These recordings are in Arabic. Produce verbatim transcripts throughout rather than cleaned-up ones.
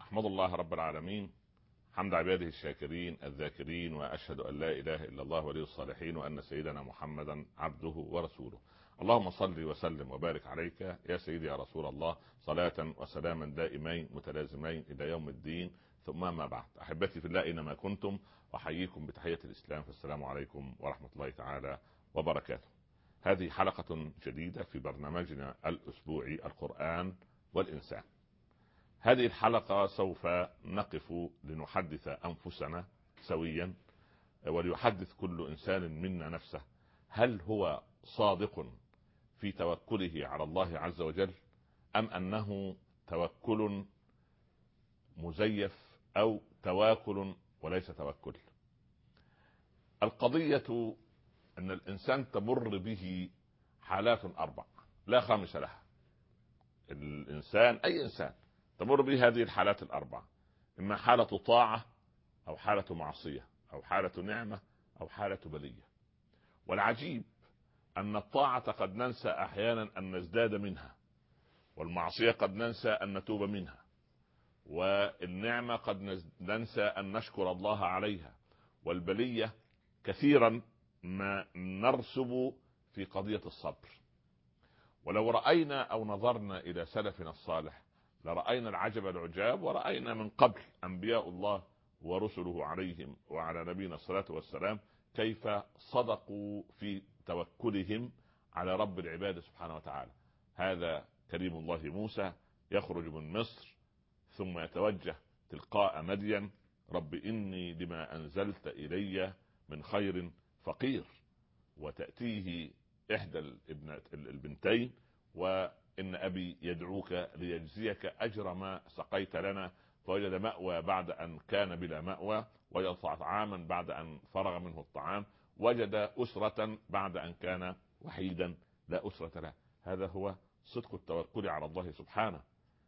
أحمد الله رب العالمين حمد عباده الشاكرين الذاكرين، وأشهد أن لا إله إلا الله ولي الصالحين، وأن سيدنا محمدا عبده ورسوله. اللهم صل وسلم وبارك عليك يا سيدي يا رسول الله، صلاة وسلاما دائمين متلازمين إلى يوم الدين. ثم ما بعد، أحبتي في الله أينما كنتم، أحييكم بتحية الإسلام، فالسلام عليكم ورحمة الله تعالى وبركاته. هذه حلقة جديدة في برنامجنا الأسبوعي القرآن والإنسان. هذه الحلقة سوف نقف لنحدث أنفسنا سويا، وليحدث كل إنسان منا نفسه، هل هو صادق في توكله على الله عز وجل، أم أنه توكل مزيف أو تواكل وليس توكل؟ القضية أن الإنسان تمر به حالات أربع لا خامس لها. الإنسان أي إنسان تمر به هذه الحالات الأربع، إما حالة طاعة أو حالة معصية أو حالة نعمة أو حالة بلية. والعجيب أن الطاعة قد ننسى أحيانا أن نزداد منها، والمعصية قد ننسى أن نتوب منها، والنعمة قد ننسى أن نشكر الله عليها، والبلية كثيرا ما نرسب في قضية الصبر. ولو رأينا أو نظرنا إلى سلفنا الصالح لرأينا العجب العجاب، ورأينا من قبل أنبياء الله ورسله عليهم وعلى نبينا الصلاة والسلام كيف صدقوا في توكلهم على رب العباد سبحانه وتعالى. هذا كريم الله موسى يخرج من مصر ثم يتوجه تلقاء مدين: رب إني لما أنزلت إلي من خير فقير. وتأتيه إحدى البنتين: وإن أبي يدعوك ليجزيك أجر ما سقيت لنا. فوجد مأوى بعد أن كان بلا مأوى، وجد طعاما بعد أن فرغ منه الطعام، وجد أسرة بعد أن كان وحيدا لا أسرة له. هذا هو صدق التوكل على الله سبحانه.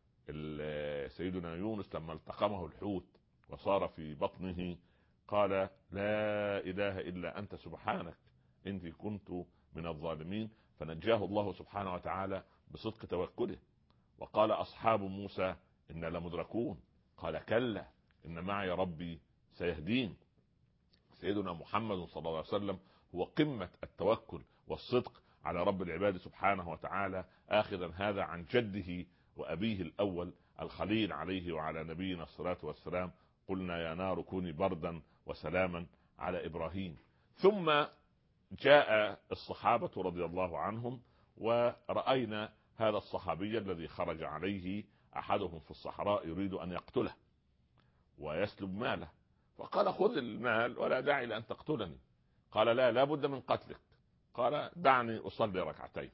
سيدنا يونس لما التقمه الحوت وصار في بطنه قال: لا إله إلا أنت سبحانك إني كنت من الظالمين، فنجاه الله سبحانه وتعالى بصدق توكله. وقال أصحاب موسى: إن لمدركون، قال: كلا إن معي ربي سيهدين. سيدنا محمد صلى الله عليه وسلم هو قمة التوكل والصدق على رب العباد سبحانه وتعالى، آخذا هذا عن جده وأبيه الأول الخليل عليه وعلى نبينا الصلاة والسلام: قلنا يا نار كوني بردا وسلاما على إبراهيم. ثم جاء الصحابة رضي الله عنهم، ورأينا هذا الصحابي الذي خرج عليه أحدهم في الصحراء يريد أن يقتله ويسلب ماله، فقال: خذ المال ولا داعي لأن تقتلني. قال: لا لا بد من قتلك. قال: دعني أصلي ركعتين.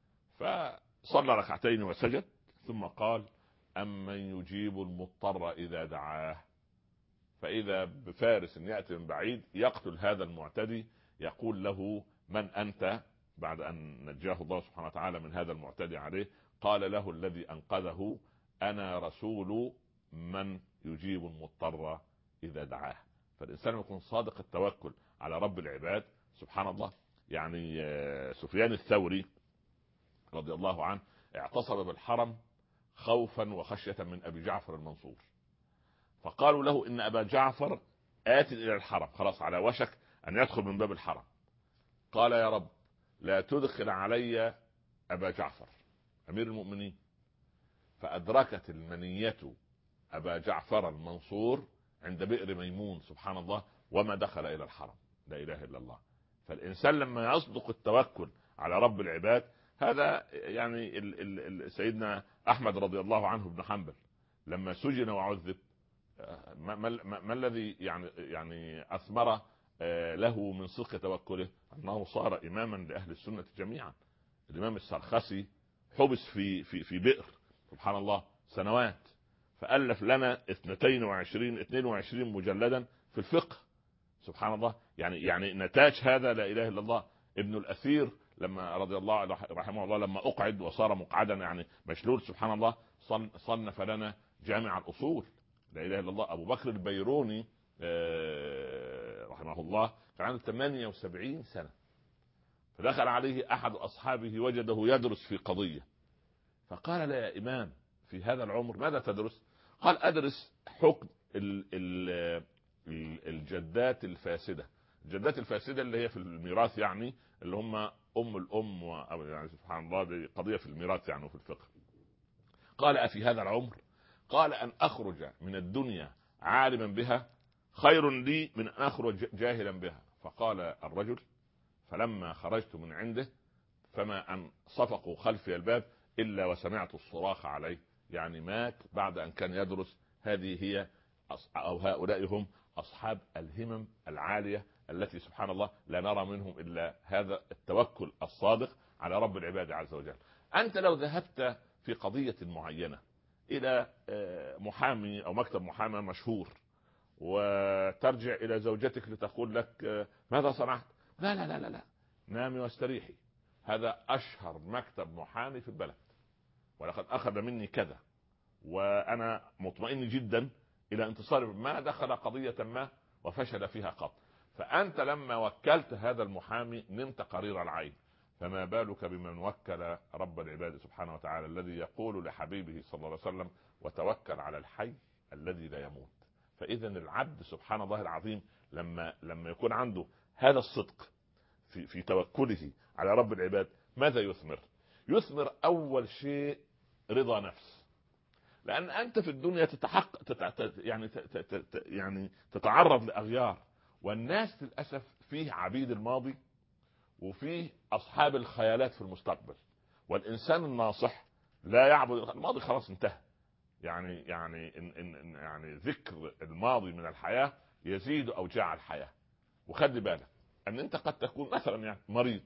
فصلى ركعتين وسجد، ثم قال: أمن يجيب المضطر إذا دعاه. فإذا بفارس يأتي من بعيد يقتل هذا المعتدي، يقول له: من أنت؟ بعد أن نجاه الله سبحانه وتعالى من هذا المعتدي عليه، قال له الذي أنقذه: أنا رسول من يجيب المضطر إذا دعاه. فالإنسان يكون صادق التوكل على رب العباد سبحان الله. يعني سفيان الثوري رضي الله عنه اعتصم بالحرم خوفا وخشية من أبي جعفر المنصور، فقالوا له: إن أبا جعفر آت إلى الحرم، خلاص على وشك أن يدخل من باب الحرم. قال: يا رب لا تدخل علي أبا جعفر أمير المؤمنين. فأدركت المنية أبا جعفر المنصور عند بئر ميمون سبحان الله، وما دخل إلى الحرم. لا إله إلا الله. فالإنسان لما يصدق التوكل على رب العباد، هذا يعني ال ال ال سيدنا أحمد رضي الله عنه بن حنبل لما سجن وعذب، ما, ما, ما, ما الذي يعني يعني أثمر له من صدق توكله؟ أنه صار إماما لأهل السنة جميعا. الإمام السرخسي حبس في في في بئر سبحان الله سنوات، فألف لنا اثنتين وعشرين اثنين وعشرين مجلدا في الفقه سبحان الله. يعني يعني نتاج هذا لا إله إلا الله. ابن الأثير لما رضي الله رحمه الله لما أقعد وصار مقعدا يعني مشلول سبحان الله، صنف لنا جامع الأصول لا إله إلا الله. أبو بكر البيروني رحمه الله كان عنده ثمانية وسبعين سنة، فدخل عليه أحد أصحابه وجده يدرس في قضية، فقال: لا يا إمام في هذا العمر ماذا تدرس؟ قال أدرس حكم ال ال الجدات الفاسدة. الجدات الفاسدة اللي هي في الميراث، يعني اللي هم أم الأم و... يعني سبحان الله، دي قضية في الميراث يعني وفي الفقه. قال أفي هذا العمر؟ قال أن أخرج من الدنيا عالما بها خير لي من أن أخرج جاهلا بها. فقال الرجل: فلما خرجت من عنده فما أن صفقوا خلفي الباب إلا وسمعت الصراخ عليه. يعني مات بعد أن كان يدرس. هذه هي أو هؤلاء هم أصحاب الهمم العالية التي سبحان الله لا نرى منهم إلا هذا التوكل الصادق على رب العباد عز وجل. أنت لو ذهبت في قضية معينة إلى محامي أو مكتب محامي مشهور وترجع إلى زوجتك لتقول لك ماذا صنعت؟ لا لا لا لا, لا. نامي واستريحي، هذا أشهر مكتب محامي في البلد ولقد أخذ مني كذا وأنا مطمئن جدا إلى انتصار، ما دخل قضية ما وفشل فيها قط. فأنت لما وكلت هذا المحامي نمت قرير العين، فما بالك بمن وكل رب العباد سبحانه وتعالى الذي يقول لحبيبه صلى الله عليه وسلم: وتوكل على الحي الذي لا يموت. فإذا العبد سبحان الله العظيم لما لما يكون عنده هذا الصدق في في توكله على رب العباد، ماذا يثمر؟ يثمر أول شيء رضا نفس. لأن أنت في الدنيا تتحقق تت... يعني تت... تت... يعني تتعرض لأغيار، والناس للأسف فيه عبيد الماضي وفيه أصحاب الخيالات في المستقبل. والإنسان الناصح لا يعبد الماضي، خلاص انتهى. يعني يعني إن إن يعني ذكر الماضي من الحياة يزيد أوجاع الحياة. وخلي بالك أن أنت قد تكون مثلا يعني مريض.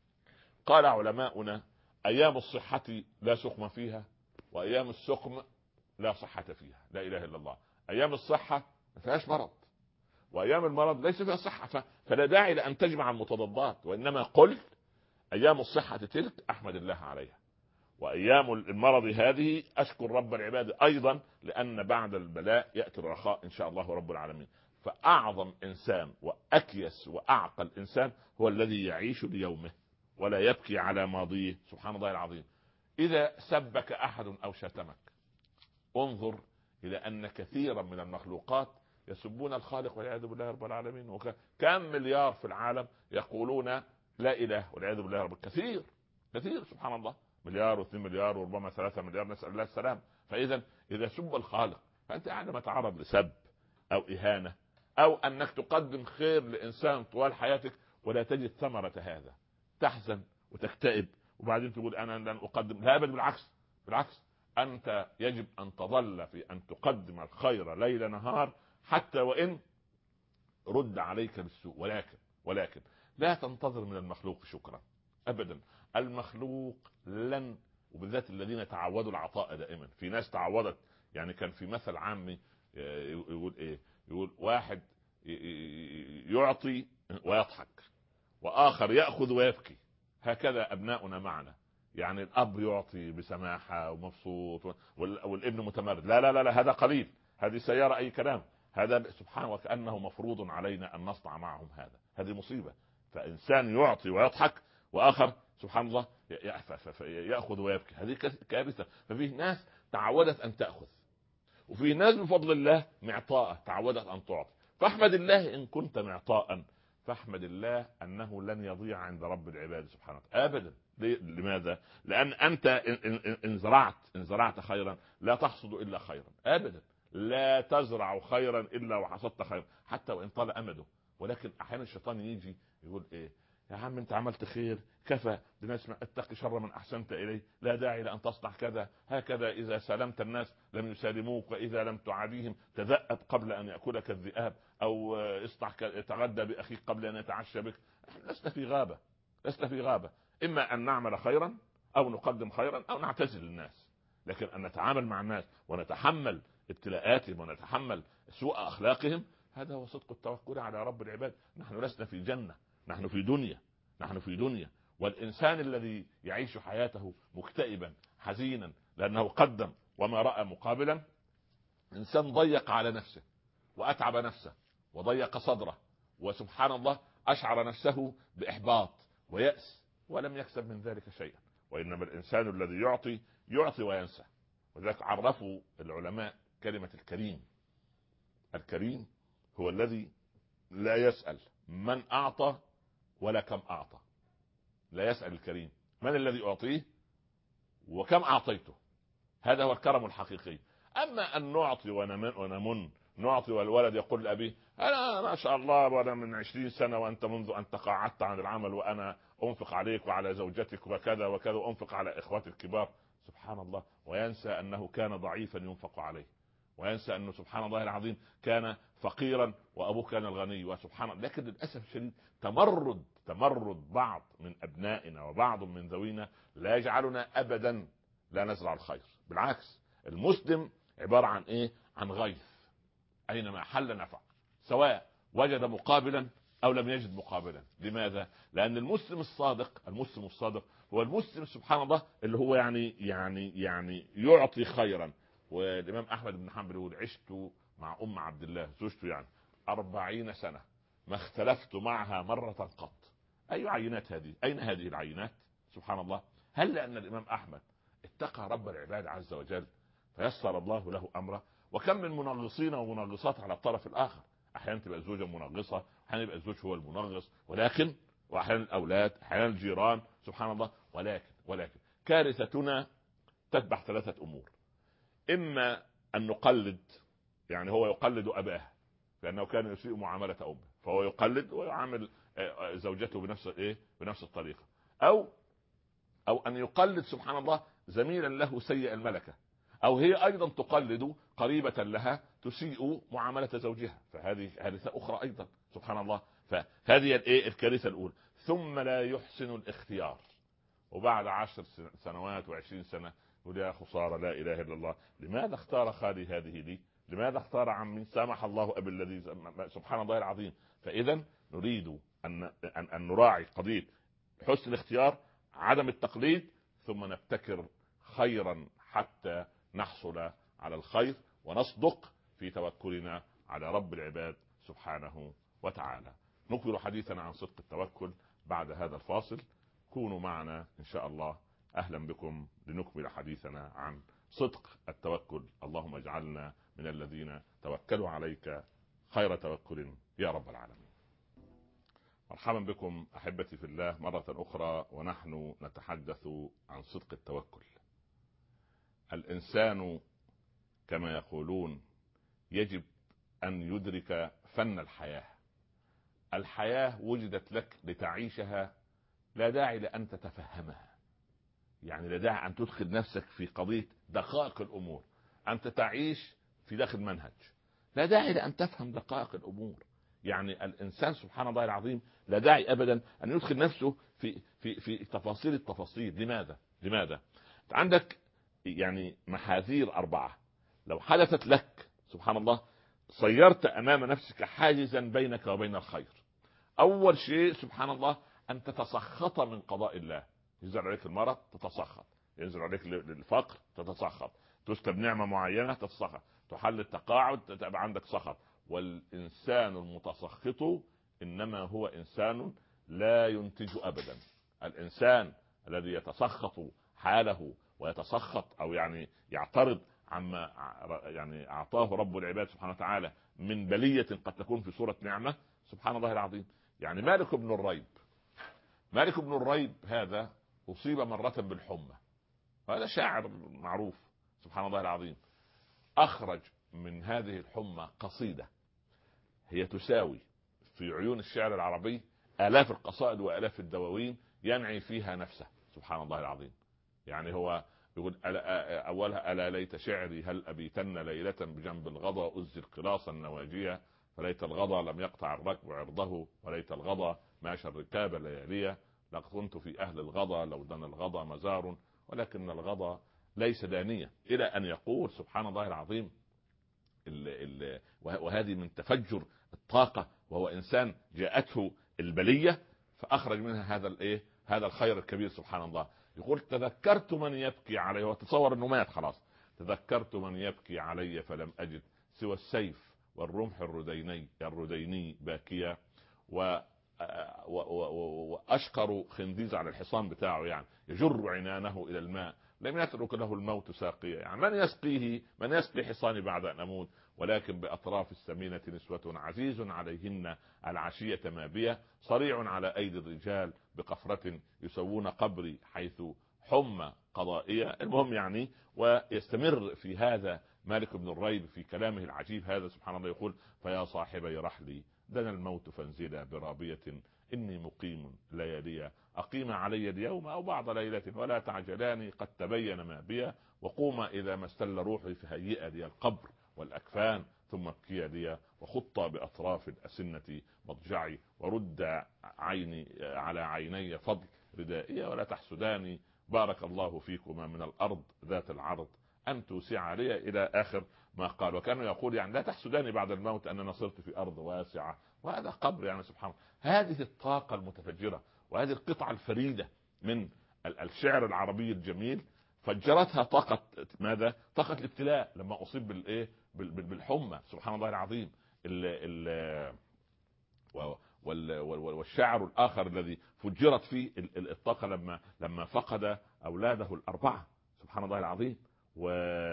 قال علماؤنا: أيام الصحة لا سقم فيها، وأيام السقم لا صحة فيها. لا إله إلا الله. أيام الصحة ما فيهاش مرض، وأيام المرض ليس فيها صحة. فلا داعي لأن تجمع المتضادات، وإنما قل: أيام الصحة تلك أحمد الله عليها، وأيام المرض هذه أشكر رب العباد أيضا، لأن بعد البلاء يأتي الرخاء إن شاء الله رب العالمين. فأعظم إنسان وأكيس وأعقل إنسان هو الذي يعيش ليومه ولا يبكي على ماضيه. سبحان الله العظيم. إذا سبك أحد أو شتمك انظر إلى أن كثيرا من المخلوقات يسبون الخالق والعياذ بالله رب العالمين. وكم مليار في العالم يقولون لا إله والعياذ بالله رب، كثير كثير سبحان الله، مليار واثنين مليار وربما ثلاثة مليار، نسأل الله السلام. فإذا إذا سب الخالق فأنت عندما تعرض لسب أو إهانة أو أنك تقدم خير لإنسان طوال حياتك ولا تجد ثمرة هذا، تحزن وتكتئب وبعدين تقول أنا لن أقدم. لا بل بالعكس، بالعكس أنت يجب أن تظل في أن تقدم الخير ليل نهار حتى وإن رد عليك بالسوء. ولكن ولكن لا تنتظر من المخلوق شكرا أبدا. المخلوق لن، وبالذات الذين تعودوا العطاء دائما. في ناس تعودت، يعني كان في مثل عامي يقول إيه؟ يقول واحد يعطي ويضحك وآخر يأخذ ويبكي. هكذا أبناؤنا معنا، يعني الأب يعطي بسماحة ومبسوط والابن متمرد. لا لا لا, لا هذا قليل، هذه سيارة أي كلام، هذا سبحانه وكأنه مفروض علينا أن نصنع معهم هذا. هذه مصيبة. فإنسان يعطي ويضحك وآخر سبحان الله يأخذ ويبكي، هذه كارثة. ففيه ناس تعودت أن تأخذ، وفي ناس بفضل الله معطاء تعودت أن تعطي. فاحمد الله إن كنت معطاء، فاحمد الله أنه لن يضيع عند رب العباد سبحانه وتعالى أبدا. لماذا؟ لأن أنت إن زرعت إن زرعت خيرا لا تحصد إلا خيرا أبدا. لا تزرع خيرا إلا وحصدت خيرا حتى وإن طال أمده. ولكن أحيانا الشيطان يجي يقول إيه؟ يا عم انت عملت خير، كفى بناس، اتق شر من احسنت اليه، لا داعي لان تصنع كذا. هكذا اذا سلمت الناس لم يسالموك، واذا لم تعاديهم تذأب قبل ان ياكلك الذئاب، او اصنع تغدى باخيك قبل ان يتعشى بك. لسنا في غابه، لسنا في غابه. اما ان نعمل خيرا او نقدم خيرا او نعتزل الناس. لكن ان نتعامل مع الناس ونتحمل ابتلاءاتهم ونتحمل سوء اخلاقهم، هذا هو صدق التوكل على رب العباد. نحن لسنا في جنة، نحن في دنيا، نحن في دنيا. والإنسان الذي يعيش حياته مكتئبا حزينا لأنه قدم وما رأى مقابلا، إنسان ضيق على نفسه وأتعب نفسه وضيق صدره، وسبحان الله أشعر نفسه بإحباط ويأس ولم يكسب من ذلك شيئا. وإنما الإنسان الذي يعطي يعطي وينسى. وذلك عرفوا العلماء كلمة الكريم. الكريم هو الذي لا يسأل من أعطى ولا كم أعطى. لا يسأل الكريم من الذي أعطيه وكم أعطيته. هذا هو الكرم الحقيقي. أما أن نعطي ونمن, ونمن نعطي والولد يقول لأبيه أنا ما شاء الله وأنا من عشرين سنة وأنت منذ أن تقاعدت عن العمل وأنا أنفق عليك وعلى زوجتك وكذا وكذا وأنفق على إخواتي الكبار. سبحان الله. وينسى أنه كان ضعيفا ينفق عليه، وينسى أنه سبحان الله العظيم كان فقيرا وأبوه كان الغني. وسبحان الله. لكن للأسف الشديد تمرد تمرد بعض من أبنائنا وبعض من ذوينا لا يجعلنا أبدا لا نزرع الخير. بالعكس، المسلم عبارة عن إيه؟ عن غيث أينما حل نفع، سواء وجد مقابلا أو لم يجد مقابلا. لماذا؟ لأن المسلم الصادق المسلم الصادق هو المسلم سبحان الله اللي هو يعني يعني يعني يعطي خيرا. والإمام أحمد بن حنبل يقول عشت مع أم عبد الله زوجته يعني أربعين سنة ما اختلفت معها مرة قط. أي عينات هذه؟ أين هذه العينات؟ سبحان الله. هل لأن الإمام أحمد اتقى رب العباد عز وجل فيسر الله له أمره؟ وكم من منغصين ومنغصات على الطرف الآخر. أحيانا تبقى الزوجة منغصة، أحيانا يبقى الزوج هو المنغص، ولكن وأحيانا الأولاد، أحيانا الجيران، سبحان الله. ولكن ولكن كارثتنا تتبع ثلاثة أمور. إما أن نقلد، يعني هو يقلد أباه لأنه كان يسيء معاملة أمه فهو يقلد ويعامل زوجته بنفس إيه بنفس الطريقة، أو أو أن يقلد سبحان الله زميلا له سيء الملكة، أو هي أيضا تقلد قريبة لها تسيء معاملة زوجها، فهذه كارثة أخرى أيضا سبحان الله. فهذه الإيه الكارثة الأولى. ثم لا يحسن الاختيار، وبعد عشر سنوات وعشرين سنة يقول يا خسارة لا إله إلا الله، لماذا اختار خالي هذه لي؟ لماذا اختار عمي؟ سامح الله أبي الذي سبحان الله العظيم. فإذا نريد أن أن, أن نراعي قضية حسن الاختيار، عدم التقليد، ثم نبتكر خيرا حتى نحصل على الخير ونصدق في توكلنا على رب العباد سبحانه وتعالى. نكمل حديثنا عن صدق التوكل بعد هذا الفاصل. كونوا معنا إن شاء الله. أهلا بكم لنكمل حديثنا عن صدق التوكل. اللهم اجعلنا من الذين توكلوا عليك خير توكل يا رب العالمين. مرحبا بكم أحبتي في الله مرة أخرى، ونحن نتحدث عن صدق التوكل. الإنسان كما يقولون يجب أن يدرك فن الحياة. الحياة وجدت لك لتعيشها، لا داعي لأن تتفهمها. يعني لا داعي أن تدخل نفسك في قضية دقائق الأمور. أنت تعيش في داخل منهج، لا داعي لأن تفهم دقائق الأمور. يعني الإنسان سبحان الله العظيم لا داعي أبدا أن يدخل نفسه في في في تفاصيل التفاصيل. لماذا؟ لماذا؟ عندك يعني محاذير أربعة لو حدثت لك سبحان الله صيرت أمام نفسك حاجزا بينك وبين الخير. أول شيء سبحان الله أن تتسخط من قضاء الله. ينزل عليك المرض تتسخط، ينزل عليك الفقر تتسخط، تسلب نعمة معينة تتسخط، تحل التقاعد تبقى عندك سخط. والإنسان المتسخط إنما هو إنسان لا ينتج أبدا. الإنسان الذي يتسخط حاله ويتسخط أو يعني يعترض عما يعني أعطاه رب العباد سبحانه وتعالى من بلية قد تكون في صورة نعمة، سبحان الله العظيم. يعني مالك بن الريب مالك بن الريب هذا أصيب مرة بالحمى، هذا شاعر معروف سبحان الله العظيم. أخرج من هذه الحمى قصيدة هي تساوي في عيون الشعر العربي آلاف القصائد وآلاف الدواوين ينعي فيها نفسه سبحان الله العظيم. يعني هو يقول ألا أولها ألا ليت شعري هل أبيتن ليلة بجنب الغضا أزل قلاص النواجية، فليت الغضا لم يقطع الركب عرضه، وليت الغضا ماشى الركاب ليالية، لقد كنت في أهل الغضا لو دنا الغضا مزار، ولكن الغضا ليس دانية، إلى أن يقول سبحان الله العظيم ال ال وهذه من تفجر الطاقة، وهو إنسان جاءته البلية فأخرج منها هذا الإيه هذا الخير الكبير سبحان الله. يقول تذكرت من يبكي علي، وتصور أنه مات خلاص. تذكرت من يبكي علي فلم أجد سوى السيف والرمح الرديني الرديني باكيا، و وأشقر خنزيز على الحصان بتاعه يعني يجر عنانه إلى الماء لم يترك له الموت ساقيا، يعني من يسقيه؟ من يسقي حصاني بعد ان اموت؟ ولكن باطراف السمينه نسوة عزيز عليهن العشيه مابيه، صريع على ايدي الرجال بقفرة يسوون قبري حيث حمى قضائيه. المهم يعني، ويستمر في هذا مالك بن الريب في كلامه العجيب هذا سبحان الله، يقول: فيا صاحبي رحلي دنا الموت فانزلا برابية، إني مقيم ليالي أقيم علي اليوم أو بعض ليلة، ولا تعجلاني قد تبين ما بي، وقوما إذا ما استل روحي فهيئ لي القبر والأكفان، ثم ابكي لي وخط بأطراف الأسنة مضجعي، ورد عيني على عيني فضل ردائي، ولا تحسداني بارك الله فيكما من الأرض ذات العرض أن توسع لي، إلى آخر ما قال. وكانوا يقول يعني لا تحسداني بعد الموت أننا صرت في أرض واسعة، وهذا قبر يعني سبحان الله. هذه الطاقة المتفجرة وهذه القطعة الفريدة من الشعر العربي الجميل فجرتها طاقة ماذا؟ طاقة الابتلاء لما أصيب بالإيه؟ بالحمى سبحان الله العظيم. ال ال والشاعر الآخر الذي فجرت فيه الطاقة لما لما فقد أولاده الأربعة سبحان الله العظيم، و...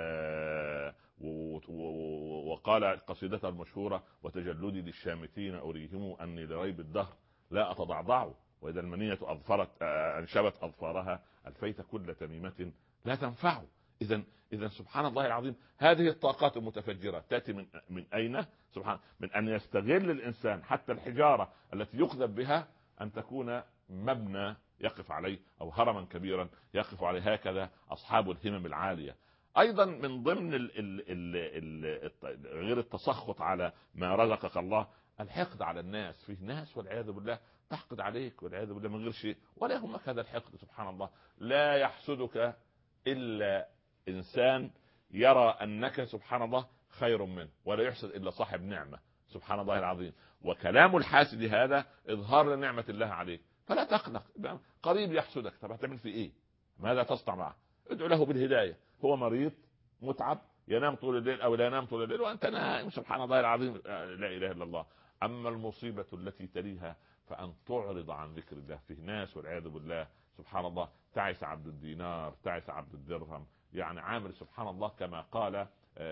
و... وقال قصيدته المشهورة: وتجلدي للشامتين أريهم أني لريب الدهر لا أتضعضع، وإذا المنية أظفرت أنشبت أظفارها ألفيت كل تميمة لا تنفع. إذا إذا سبحان الله العظيم هذه الطاقات المتفجرة تأتي من من أين؟ سبحان من أن يستغل الإنسان حتى الحجارة التي يقذف بها أن تكون مبنى يقف عليه أو هرما كبيرا يقف عليه. هكذا أصحاب الهمم العالية. أيضا من ضمن ال ال ال ال غير التسخط على ما رزقك الله، الحقد على الناس. فيه ناس والعياذ بالله تحقد عليك والعياذ بالله من غير شيء، ولا يهمك هذا الحقد سبحان الله. لا يحسدك إلا إنسان يرى أنك سبحان الله خير منه، ولا يحسد إلا صاحب نعمة سبحان الله العظيم. وكلام الحاسد هذا إظهار لنعمة الله عليك، فلا تقلق. قريب يحسدك، طب هتعمل في إيه؟ ماذا تصنع معه؟ ادعو له بالهداية. هو مريض متعب ينام طول الليل أو لا ينام طول الليل وأنت نائم سبحان الله العظيم، لا إله إلا الله. أما المصيبة التي تليها فأن تعرض عن ذكر الله. في ناس والعياذ بالله سبحان الله تعس عبد الدينار تعس عبد الدرهم، يعني عامل سبحان الله كما قال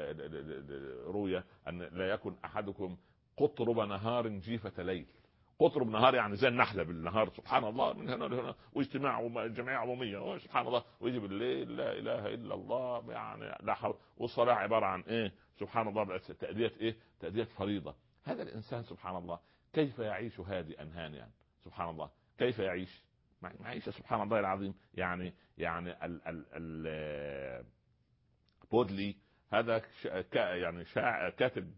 روية أن لا يكن أحدكم قطرب نهار جيفة ليل. قطرب نهار يعني زي النحلة بالنهار سبحان الله، من هنا لهنا واجتماع وجمعية عمومية سبحان الله، ويجي بالليل لا إله إلا الله يعني لا حول. والصلاة عبارة عن إيه سبحان الله؟ تأدية إيه؟ تأدية فريضة. هذا الإنسان سبحان الله كيف يعيش هادئا هانئا سبحان الله؟ كيف يعيش معيشة سبحان الله العظيم؟ يعني يعني ال ال ال بودلي هذا يعني شاعر كاتب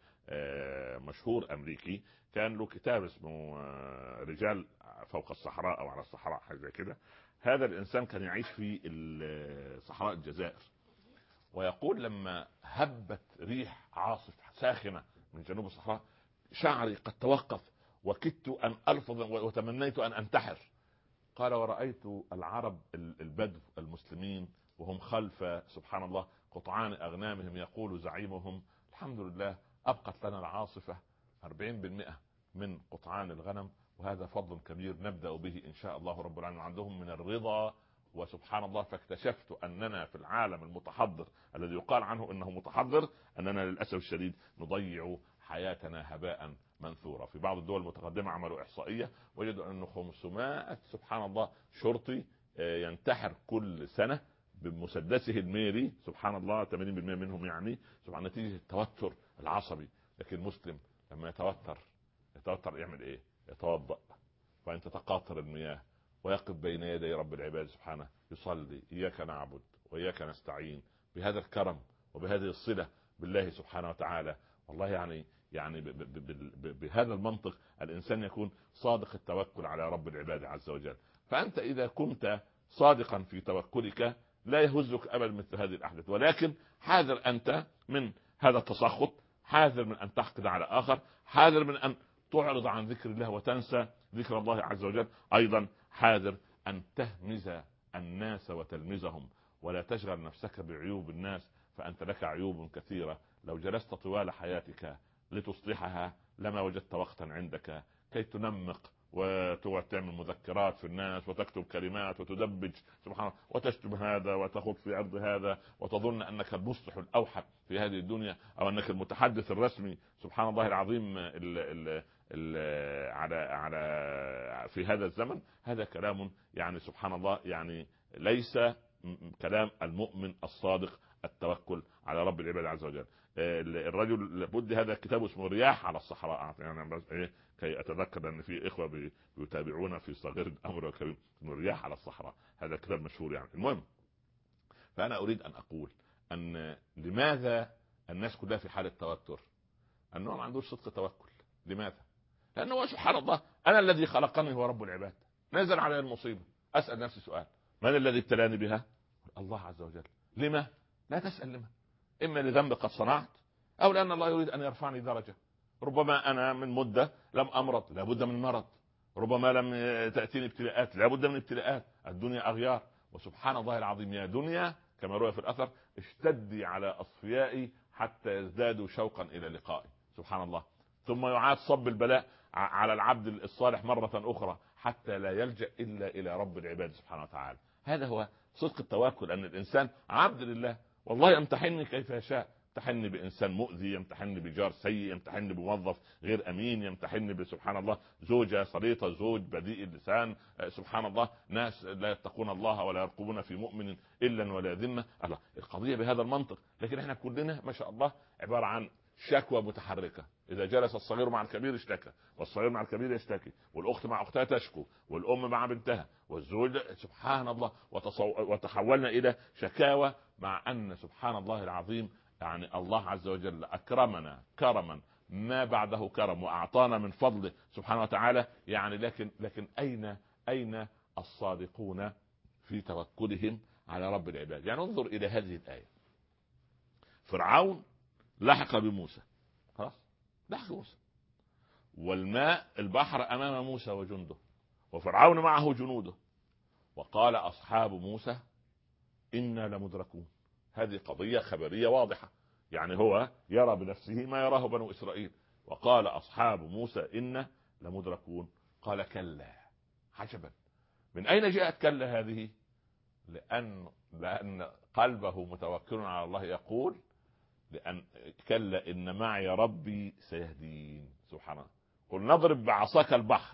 مشهور أمريكي، كان له كتاب اسمه رجال فوق الصحراء أو على الصحراء حاجة زي كده. هذا الإنسان كان يعيش في صحراء الجزائر، ويقول لما هبت ريح عاصف ساخنة من جنوب الصحراء شعري قد توقف وكدت أن ألفظ وتمنيت أن أنتحر. قال: ورأيت العرب البدو المسلمين وهم خلف سبحان الله قطعان أغنامهم يقول زعيمهم: الحمد لله أبقت لنا العاصفة أربعين بالمئة من قطعان الغنم، وهذا فضل كبير نبدأ به إن شاء الله رب العالمين. عندهم من الرضا وسبحان الله. فاكتشفت أننا في العالم المتحضر الذي يقال عنه أنه متحضر، أننا للأسف الشديد نضيع حياتنا هباء منثورا. في بعض الدول المتقدمة عملوا إحصائية وجدوا أنه خمسمائة سبحان الله شرطي ينتحر كل سنة بمسدسه الميري سبحان الله، ثمانين بالمئة منهم يعني سبحان نتيجة التوتر العصبي. لكن المسلم لما يتوتر يتوتر يعمل ايه؟ يتوضأ وان تتقاطر المياه ويقف بين يدي رب العباد سبحانه يصلي: اياك نعبد واياك نستعين، بهذا الكرم وبهذه الصلة بالله سبحانه وتعالى. والله يعني يعني بهذا المنطق الانسان يكون صادق التوكل على رب العباد عز وجل. فانت اذا كنت صادقا في توكلك لا يهزك ابدا مثل هذه الاحداث، ولكن حاذر انت من هذا التسخط، حاذر من ان تحقد على اخر، حاذر من ان تعرض عن ذكر الله وتنسى ذكر الله عز وجل. ايضا حاذر ان تهمز الناس وتلمزهم، ولا تشغل نفسك بعيوب الناس، فانت لك عيوب كثيرة لو جلست طوال حياتك لتصلحها لما وجدت وقتا عندك كي تنمق وتعمل مذكرات في الناس وتكتب كلمات وتدبج سبحان الله وتشتم هذا وتخوض في عرض هذا وتظن انك المصلح الاوحد في هذه الدنيا او انك المتحدث الرسمي سبحان الله العظيم ال ال ال على على في هذا الزمن. هذا كلام يعني سبحان الله يعني ليس كلام المؤمن الصادق التوكل على رب العباد عز وجل. الرجل لابد هذا كتاب اسمه رياح على الصحراء يعني بس إيه كي اتذكر ان في اخوه بيتابعونا في صغير الامر والكبير اسمه رياح على الصحراء. هذا كتاب مشهور يعني. المهم فانا اريد ان اقول ان لماذا الناس كلها في حاله توتر؟ انه ما عندوش صدق توكل. لماذا؟ لانه سبحان الله انا الذي خلقني هو رب العباد. نزل علي المصيبه اسال نفسي سؤال من الذي ابتلاني بها؟ الله عز وجل. لما؟ لا تسال لما. اما لذنب قد صنعت او لان الله يريد ان يرفعني درجه. ربما انا من مده لم امرض لابد من مرض. ربما لم تاتيني ابتلاءات لابد من ابتلاءات. الدنيا اغيار. وسبحان الله العظيم يا دنيا كما روى في الاثر اشتدي على اصفيائي حتى يزدادوا شوقا الى لقائي. سبحان الله. ثم يعاد صب البلاء على العبد الصالح مرة أخرى حتى لا يلجأ إلا إلى رب العباد سبحانه وتعالى. هذا هو صدق التوكل أن الإنسان عبد لله. والله يمتحني كيف يشاء. يمتحني بإنسان مؤذي يمتحني بجار سيء يمتحني بموظف غير أمين يمتحني بسبحان الله زوجة سليطة زوج بديء اللسان سبحان الله ناس لا يتقون الله ولا يرقبون في مؤمن إلا ولا ذمة. الله القضية بهذا المنطق. لكن احنا كلنا ما شاء الله عبارة عن شكوى متحركة. إذا جلس الصغير مع الكبير اشتكى والصغير مع الكبير يشتكي والأخت مع أختها تشكو والأم مع بنتها والزوج سبحان الله وتحولنا إلى شكاوى. مع أن سبحان الله العظيم يعني الله عز وجل أكرمنا كرما ما بعده كرم وأعطانا من فضله سبحانه وتعالى يعني. لكن لكن أين أين الصادقون في توكلهم على رب العباد؟ يعني انظر إلى هذه الآية. فرعون لحق بموسى خلاص لحق موسى والماء البحر أمام موسى وجنده وفرعون معه جنوده وقال أصحاب موسى إنا لمدركون. هذه قضية خبرية واضحة يعني هو يرى بنفسه ما يراه بنو إسرائيل. وقال أصحاب موسى إنا لمدركون. قال كلا عجبا. من أين جاءت كلا هذه؟ لأن لأن قلبه متوكل على الله يقول لأن كلا إن معي ربي سيهدين. سبحان الله. قل نضرب بعصاك البحر.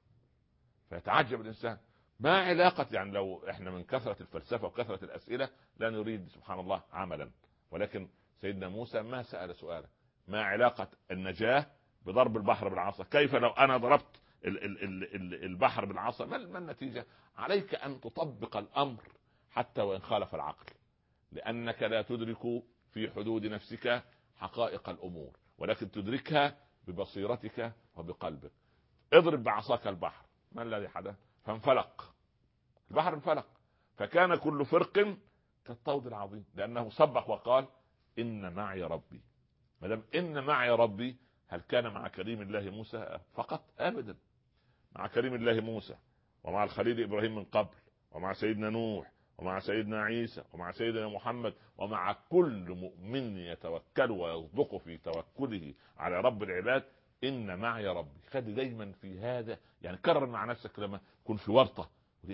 فيتعجب الإنسان ما علاقة يعني لو إحنا من كثرة الفلسفة وكثرة الأسئلة لا نريد سبحان الله عملا. ولكن سيدنا موسى ما سأل سؤالا ما علاقة النجاة بضرب البحر بالعصا؟ كيف لو أنا ضربت ال ال ال ال البحر بالعصا ما النتيجة؟ عليك أن تطبق الأمر حتى وإن خالف العقل لأنك لا تدرك في حدود نفسك حقائق الأمور ولكن تدركها ببصيرتك وبقلبك. اضرب بعصاك البحر. ما الذي حدث؟ فانفلق البحر انفلق فكان كل فرق كالطود العظيم لأنه سبق وقال إن معي ربي. ما دام إن معي ربي هل كان مع كريم الله موسى فقط؟ أبدا. مع كريم الله موسى ومع الخليل إبراهيم من قبل ومع سيدنا نوح ومع سيدنا عيسى ومع سيدنا محمد ومع كل مؤمن يتوكل ويصدق في توكله على رب العباد إن معي ربي. خلي دايما في هذا يعني كرر مع نفسك لما كن في ورطة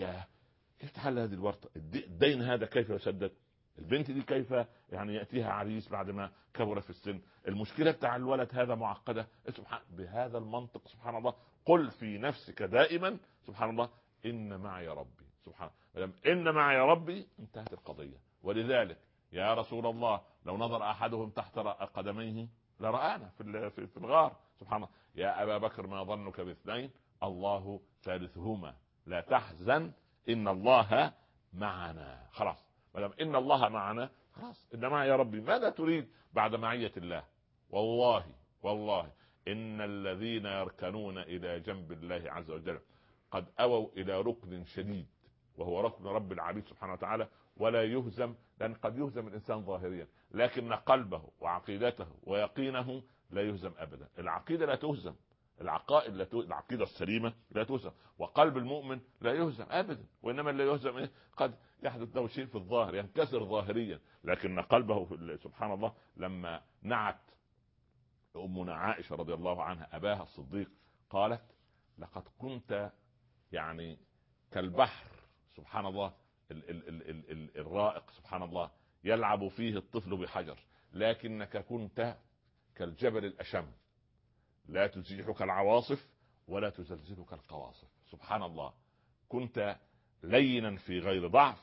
كيف تحل هذه الورطة؟ الدين هذا كيف يسدد؟ البنت دي كيف يعني يأتيها عريس بعد ما كبر في السن؟ المشكلة بتاع الولد هذا معقدة. سبحان بهذا المنطق سبحان الله قل في نفسك دائما سبحان الله إن معي ربي. سبحان الله إن معي ربي انتهت القضية. ولذلك يا رسول الله لو نظر أحدهم تحت قدميه لرآنا في في الغار. سبحان الله. يا أبا بكر ما ظنك باثنين الله ثالثهما لا تحزن إن الله معنا. خلاص مادام إن الله معنا خلاص إن معي ربي. ماذا تريد بعد معية الله؟ والله والله إن الذين يركنون إلى جنب الله عز وجل قد أووا إلى ركن شديد وهو ركن رب العبيد سبحانه وتعالى ولا يهزم. لأن قد يهزم الإنسان ظاهريا لكن قلبه وعقيدته ويقينه لا يهزم أبدا. العقيدة لا تهزم. العقائد لا تهزم. العقيدة السليمة لا تهزم وقلب المؤمن لا يهزم أبدا. وإنما لا يهزم إيه؟ قد يحدث له شيء في الظاهر ينكسر ظاهريا لكن قلبه في سبحان الله. لما نعت أمنا عائشة رضي الله عنها أباها الصديق قالت لقد كنت يعني كالبحر سبحان الله ال ال ال ال ال الرائق سبحان الله يلعب فيه الطفل بحجر، لكنك كنت كالجبل الأشم لا تزيحك العواصف ولا تزلزلك القواصف. سبحان الله، كنت لينا في غير ضعف،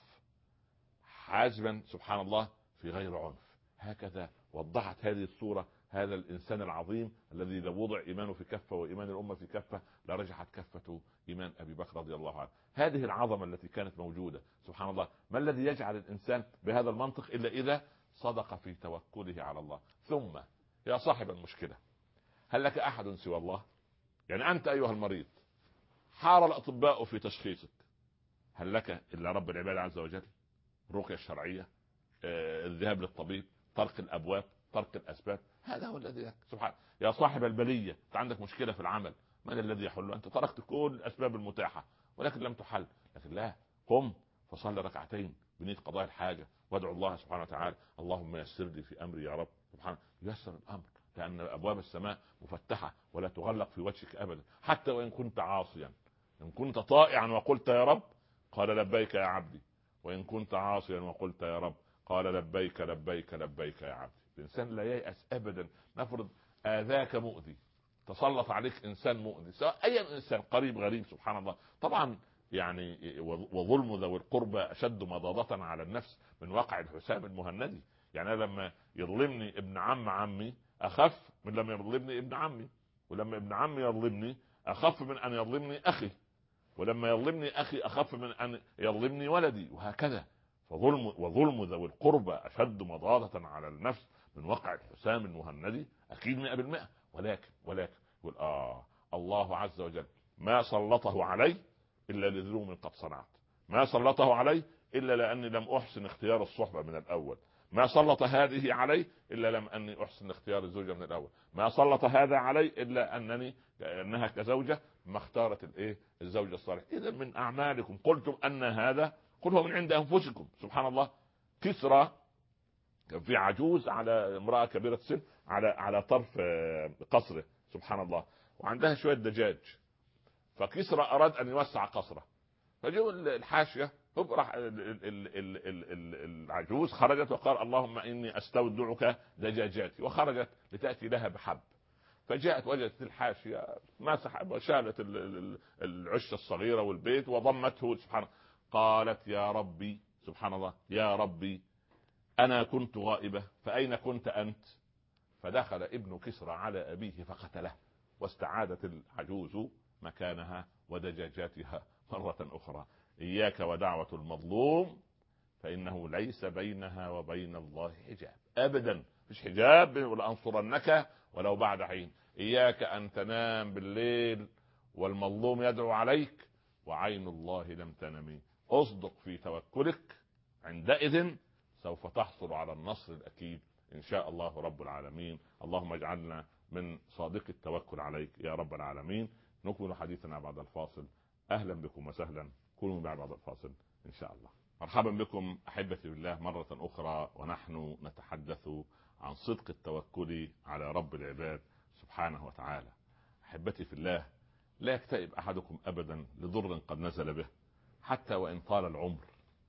حازما سبحان الله في غير عنف. هكذا وضحت هذه الصورة هذا الإنسان العظيم الذي لو وضع إيمانه في كفة وإيمان الأمة في كفة لرجحت كفة إيمان أبي بكر رضي الله عنه. هذه العظمة التي كانت موجودة سبحان الله. ما الذي يجعل الإنسان بهذا المنطق إلا إذا صدق في توكله على الله؟ ثم يا صاحب المشكلة، هل لك أحد سوى الله؟ يعني أنت أيها المريض حار الأطباء في تشخيصك، هل لك إلا رب العباد عز وجل؟ الرقية الشرعية، آه، الذهاب للطبيب، طرق الأبواب، طرق الأسباب، هذا هو الذي سبحان. يا صاحب البلية، أنت عندك مشكلة في العمل، من الذي يحل؟ أنت تركت كل الأسباب المتاحة ولكن لم تحل. لكن لا، قم فصلي ركعتين بنية قضاء الحاجة وادعو الله سبحانه وتعالى اللهم يسر لي في أمري يا رب. سبحانه يسر الأمر، لأن أبواب السماء مفتحة ولا تغلق في وجهك أبدا، حتى وإن كنت عاصيا. إن كنت طائعا وقلت يا رب قال لبيك يا عبدي، وإن كنت عاصيا وقلت يا رب قال لبيك لبيك لبيك يا عبدي. الإنسان لا ييأس أبدا. نفرض آذاك مؤذي، تسلط عليك إنسان مؤذي، سواء أي إنسان قريب غريب سبحان الله. طبعا يعني وظلم ذوي القربى أشد مضاضة على النفس من وقع الحسام المهندي. يعني أنا لما يظلمني ابن عم عمي أخف من لما يظلمني ابن عمي، ولما ابن عمي يظلمني أخف من أن يظلمني أخي، ولما يظلمني أخي أخف من أن يظلمني ولدي، وهكذا. فظلم وظلم ذوي القربى أشد مضاضة على النفس من وقع الحسام المهندي أكيد مئة بالمئة. ولكن ولكن يقول آه الله عز وجل ما سلطه علي إلا لذنوب قد صنعت، ما سلطه علي إلا لأني لم أحسن اختيار الصحبة من الأول، ما سلط هذه علي إلا لم أني أحسن اختيار الزوجة من الأول، ما سلط هذا علي إلا أنني أنها كزوجة ما اختارت الإيه الزوجة الصالحة. إذا من أعمالكم قلتم أن هذا قل هو من عند أنفسكم. سبحان الله. كسرى كان في عجوز على امرأة كبيرة السن على على طرف قصره سبحان الله، وعندها شوية دجاج، فكسرى أراد أن يوسع قصره، فجاء الحاشية راح العجوز خرجت وقال اللهم إني أستودعك دجاجاتي، وخرجت لتأتي لها بحب، فجاءت وجدت الحاشية مسح وشالت العشة الصغيرة والبيت وضمته سبحان. قالت يا ربي سبحان الله يا ربي أنا كنت غائبة فأين كنت أنت؟ فدخل ابن كسرى على أبيه فقتله، واستعادت العجوز مكانها ودجاجاتها مرة أخرى. إياك ودعوة المظلوم فإنه ليس بينها وبين الله حجاب أبدا، مش حجاب ولأنصرنك ولو بعد حين. إياك أن تنام بالليل والمظلوم يدعو عليك وعين الله لم تنمي. أصدق في توكلك، عندئذ سوف تحصل على النصر الأكيد إن شاء الله رب العالمين. اللهم اجعلنا من صادق التوكل عليك يا رب العالمين. نكمل حديثنا بعد الفاصل. أهلا بكم وسهلا، كونوا معي بعد الفاصل إن شاء الله. مرحبا بكم أحبتي بالله مرة أخرى، ونحن نتحدث عن صدق التوكل على رب العباد سبحانه وتعالى. أحبتي في الله، لا يكتئب أحدكم أبدا لضر قد نزل به حتى وإن طال العمر.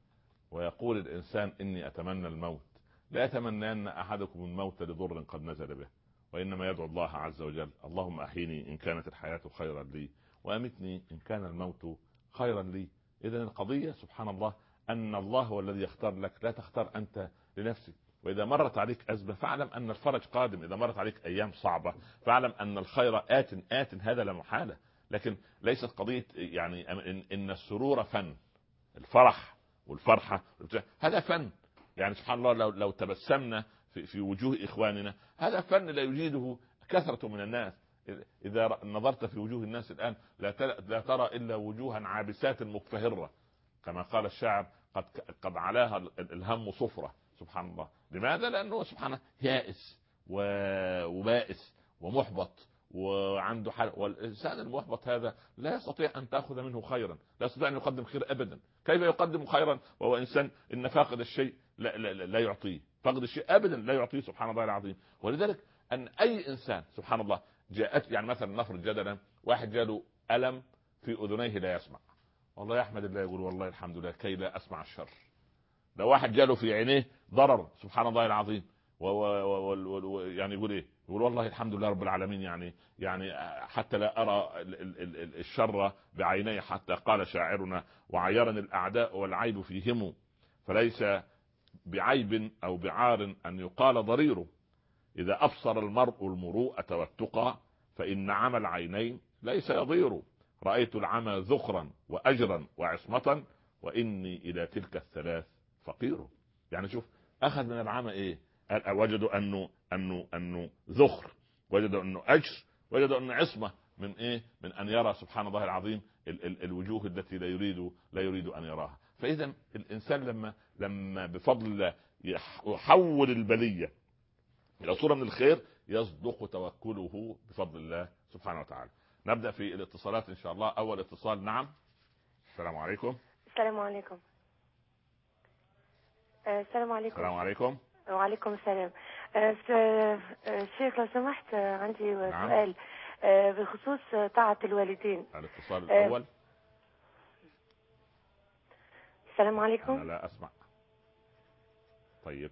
ويقول الإنسان إني أتمنى الموت، لا يتمنى أن أحدكم الموت لضر قد نزل به، وإنما يدعو الله عز وجل اللهم أحيني إن كانت الحياة خيرا لي وأمتني إن كان الموت خيرا لي. إذن القضية سبحان الله أن الله هو الذي يختار لك، لا تختار أنت لنفسك. وإذا مرت عليك أزمة فاعلم أن الفرج قادم، إذا مرت عليك أيام صعبة فاعلم أن الخير آت آت، هذا لا محالة. لكن ليست قضية يعني إن السرور فن، الفرح والفرحة هذا فن. يعني سبحان الله لو, لو تبسمنا في, في وجوه إخواننا هذا فن لا يجيده كثرة من الناس. إذا نظرت في وجوه الناس الآن لا ترى إلا وجوها عابسات مكفهرة، كما قال الشاعر قد, قد علاها الهم صفرة. سبحان الله. لماذا؟ لأنه سبحانه يائس وبائس ومحبط وعنده حال. والإنسان المحبط هذا لا يستطيع أن تأخذ منه خيرا، لا يستطيع أن يقدم خير أبدا. كيف يقدم خيرا وهو إنسان إن فاقد الشيء لا, لا, لا يعطيه، فاقد الشيء أبدا لا يعطيه سبحان الله العظيم. ولذلك أن أي إنسان سبحان الله جاءت يعني مثلا نفرض جدلا واحد جاله ألم في أذنيه لا يسمع. والله يحمد الله، يقول والله الحمد لله كي لا أسمع الشر. لو واحد جاله في عينيه ضرر سبحان الله العظيم و و و و يعني يقول ايه؟ يقول والله الحمد لله رب العالمين، يعني يعني حتى لا ارى الشر بعيني، حتى قال شاعرنا وعيرني الاعداء والعيب فيهم، فليس بعيب او بعار ان يقال ضريره، اذا ابصر المرء المروءة والتقى فان عمى العينين ليس يضير، رأيت العمى ذخرا واجرا وعصمة واني الى تلك الثلاث فقير. يعني شوف، اخذ من العمى ايه؟ وجدوا انه انه انه ذخر، وجدوا انه اجر، وجدوا انه عصمه من ايه؟ من ان يرى سبحان الله العظيم ال ال الوجوه التي لا يريد لا يريد ان يراها. فاذا الانسان لما لما بفضل الله يحول البليه الى صوره من الخير يصدق توكله بفضل الله سبحانه وتعالى. نبدا في الاتصالات ان شاء الله. اول اتصال. نعم، السلام عليكم. السلام عليكم. السلام عليكم. السلام عليكم. وعليكم السلام. شيخ لو سمحت عندي نعم. سؤال بخصوص طاعة الوالدين. الاتصال الأول. السلام عليكم. أنا لا أسمع. طيب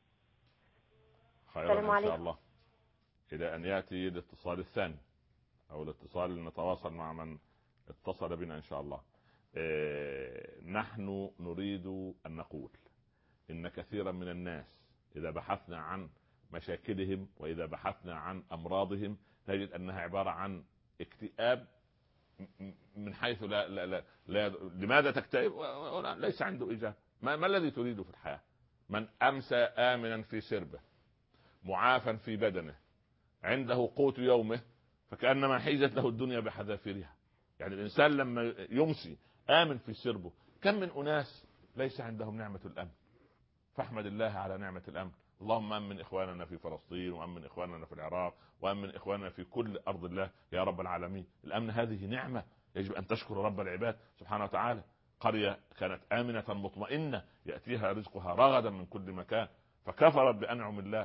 خيرا السلام إن عليكم. شاء الله إلى أن يأتي الاتصال الثاني أو الاتصال اللي نتواصل مع من اتصل بنا إن شاء الله. إيه نحن نريد أن نقول إن كثيرا من الناس إذا بحثنا عن مشاكلهم وإذا بحثنا عن أمراضهم نجد أنها عبارة عن اكتئاب من حيث لا لا لا, لا لماذا تكتئب؟ ليس عنده إجابة. ما, ما الذي تريده في الحياة؟ من أمسى آمنا في سربه معافا في بدنه عنده قوت يومه فكأنما حيزت له الدنيا بحذافيرها. يعني الإنسان لما يمسي آمن في سربه، كم من أناس ليس عندهم نعمة الأمن، فاحمد الله على نعمة الأمن. اللهم أمن إخواننا في فلسطين، وأمن إخواننا في العراق، وأمن إخواننا في كل أرض الله يا رب العالمين. الأمن هذه نعمة يجب أن تشكر رب العباد سبحانه وتعالى. قرية كانت آمنة مطمئنة يأتيها رزقها رغدا من كل مكان فكفرت بأنعم الله،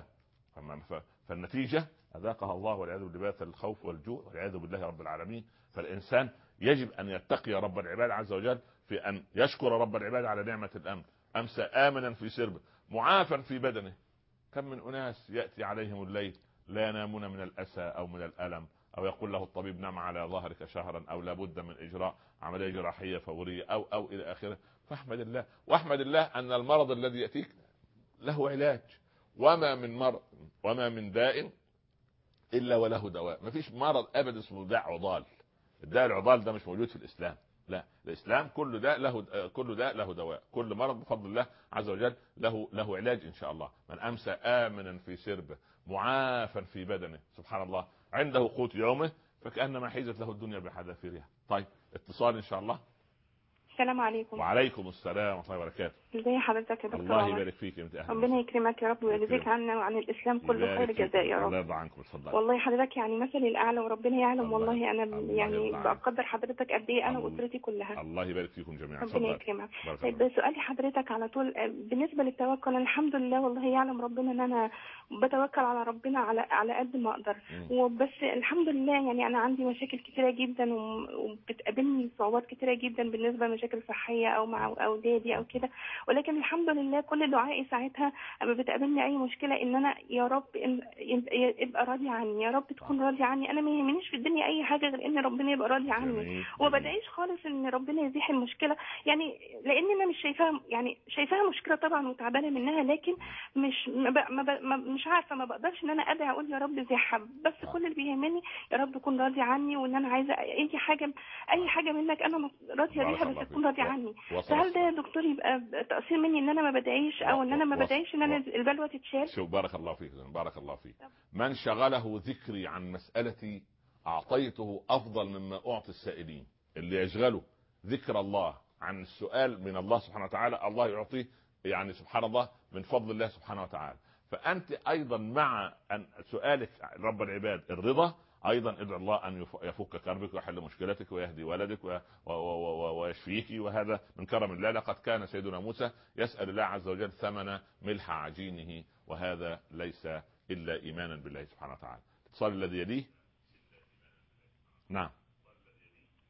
فالنتيجة أذاقها الله والعياذ بالله الخوف والجوع والعياذ بالله رب العالمين. فالإنسان يجب أن يتقي رب العباد عز وجل في أن يشكر رب العباد على نعمة الأمن. أمسى آمنا في سربه معافا في بدنه. كم من أناس يأتي عليهم الليل لا ينامون من الأسى أو من الألم، أو يقول له الطبيب نام على ظهرك شهرا، أو لابد من إجراء عملية جراحية فورية، أو أو إلى آخره. فاحمد الله، واحمد الله أن المرض الذي يأتيك له علاج. وما من مرض وما من داء إلا وله دواء. ما فيش مرض أبدا اسمه داء عضال. الداء العضال ده مش موجود في الإسلام. لا، الإسلام كل داء له كل داء له دواء، كل مرض بفضل الله عز وجل له له علاج إن شاء الله. من أمسى آمنا في سربه معافا في بدنه سبحان الله عنده قوت يومه فكأنما حيزت له الدنيا بحذافيرها. طيب اتصال إن شاء الله. السلام عليكم. وعليكم السلام ورحمة الله وبركاته. ازي حضرتك يا دكتور؟ الله يبارك فيك يا اهلا. ربنا يكرمك يا رب ويجزيك عنا وعن الاسلام كله خير جزاء يا رب. الله يرضى عنكم. اتفضل. والله حضرتك يعني مثلي الاعلى وربنا يعلم. والله انا يعني بقدر حضرتك قد ايه انا واسرتي كلها. الله يبارك فيكم جميعا. ربنا يكرمك. طيب سؤالي حضرتك على طول بالنسبه للتوكل، الحمد لله والله يعلم ربنا ان انا بتوكل على ربنا على على قد ما اقدر، وبس الحمد لله يعني انا عندي مشاكل كتيره جدا وبتقابلني صعوبات كتيره جدا بالنسبه لمشاكل صحيه او مع اولادي او كده، ولكن الحمد لله كل دعائي ساعتها اما بتقابلني اي مشكله ان انا يا رب يبقى راضي عني، يا رب تكون راضي عني. انا ما يهمنيش في الدنيا اي حاجه غير ان ربنا يبقى راضي عني، وما بدعيش خالص ان ربنا يزيح المشكله، يعني لان انا مش شايفاها يعني شايفاها مشكله طبعا وتعبانه منها، لكن مش ما ب... ما ب... ما مش عارفه ما بقدرش ان انا ادعي اقول يا رب زيحها، بس كل اللي بيهمني يا رب تكون راضي عني، وان انا عايزه اي حاجه اي حاجه منك انا راضيه بيها بس تكون راضي عني. فهل ده يا دكتور يبقى تقصير مني ان انا ما بدعيش او ان انا ما بدعيش ان انا البلوه تتشال؟ شوف بارك الله فيك بارك الله فيك. من شغله ذكري عن مسألتي أعطيته أفضل مما أعطي السائلين. اللي يشغله ذكر الله عن السؤال من الله سبحانه وتعالى الله يعطيه يعني سبحان الله من فضل الله سبحانه وتعالى. فأنت أيضا مع أن سؤالك رب العباد الرضا أيضا ادعو الله أن يفك كربك ويحل مشكلتك ويهدي ولدك ويشفيك، وهذا من كرم الله. لقد كان سيدنا موسى يسأل الله عز وجل ثمن ملح عجينه، وهذا ليس إلا إيمانا بالله سبحانه وتعالى. الاتصال الذي يليه. نعم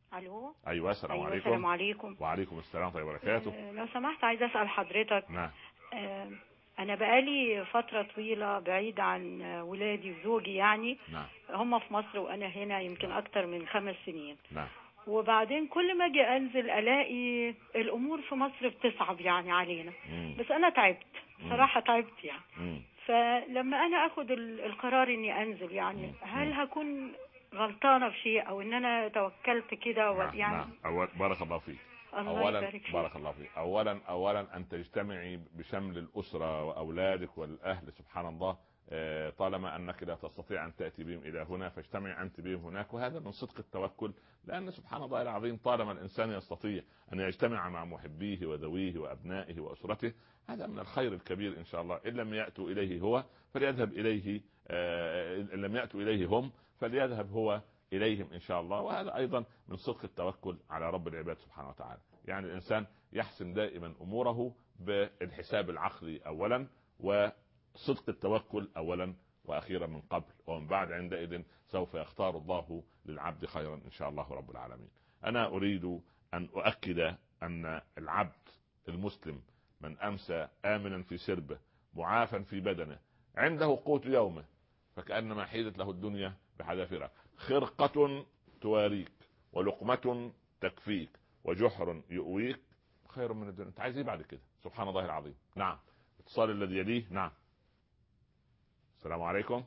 الو. ايوه السلام أيوة عليكم. السلام عليكم. وعليكم السلام ورحمه الله وبركاته. آه لو سمحت عايزه اسال حضرتك. نعم. آه انا بقالي فتره طويله بعيد عن ولادي وزوجي يعني. نعم. هم في مصر وانا هنا يمكن نعم. اكتر من خمس سنين. نعم. وبعدين كل ما اجي انزل الاقي الامور في مصر بتصعب يعني علينا. مم. بس انا تعبت صراحه، تعبت يعني. مم. فلما انا اخد ال- القرار اني انزل يعني، هل هكون غلطانه في شيء او ان انا توكلت كده و- نعم. يعني. نعم. أول بارك الله فيك. الله اولا يبارك فيك. بارك الله فيك. اولا اولا ان تجتمعي بشمل الاسره واولادك والاهل، سبحان الله. آه، طالما انك لا تستطيع ان تاتي بهم الى هنا فاجتمع انت بهم هناك، وهذا من صدق التوكل. لان سبحان الله العظيم طالما الانسان يستطيع ان يجتمع مع محبيه وذويه وابنائه واسرته، هذا من الخير الكبير ان شاء الله. ان لم ياتوا اليه هو فليذهب اليه، آه، ان لم ياتوا اليه هم فليذهب هو إليهم إن شاء الله. وهذا أيضا من صدق التوكل على رب العباد سبحانه وتعالى. يعني الإنسان يحسن دائما أموره بالحساب العقلي أولا، وصدق التوكل أولا وأخيرا من قبل، ومن بعد عندئذ سوف يختار الله للعبد خيرا إن شاء الله رب العالمين. أنا أريد أن أؤكد أن العبد المسلم من أمسى آمنا في سربه معافا في بدنه عنده قوت يومه فكأنما حيدت له الدنيا بحذافيرها. خرقة تواريك ولقمة تكفيك وجحر يؤويك خير من الدنيا. انت عايز ايه بعد كده؟ سبحان الله العظيم. نعم. اتصال الذي يليه. نعم. السلام عليكم.